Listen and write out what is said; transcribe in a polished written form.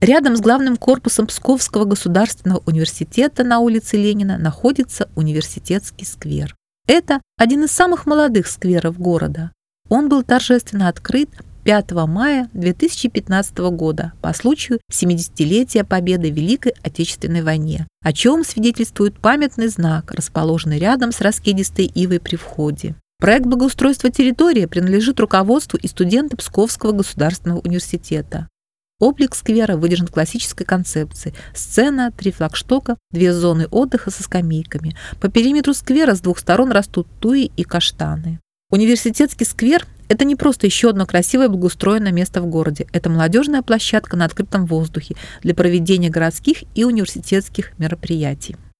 Рядом с главным корпусом Псковского государственного университета на улице Ленина находится Университетский сквер. Это один из самых молодых скверов города. Он был торжественно открыт 5 мая 2015 года по случаю 70-летия победы в Великой Отечественной войне, о чем свидетельствует памятный знак, расположенный рядом с раскидистой ивой при входе. Проект благоустройства территории принадлежит руководству и студентам Псковского государственного университета. Облик сквера выдержан в классической концепции. Сцена, 3 флагштока, 2 зоны отдыха со скамейками. По периметру сквера с 2 сторон растут туи и каштаны. Университетский сквер – это не просто еще одно красивое благоустроенное место в городе. Это молодежная площадка на открытом воздухе для проведения городских и университетских мероприятий.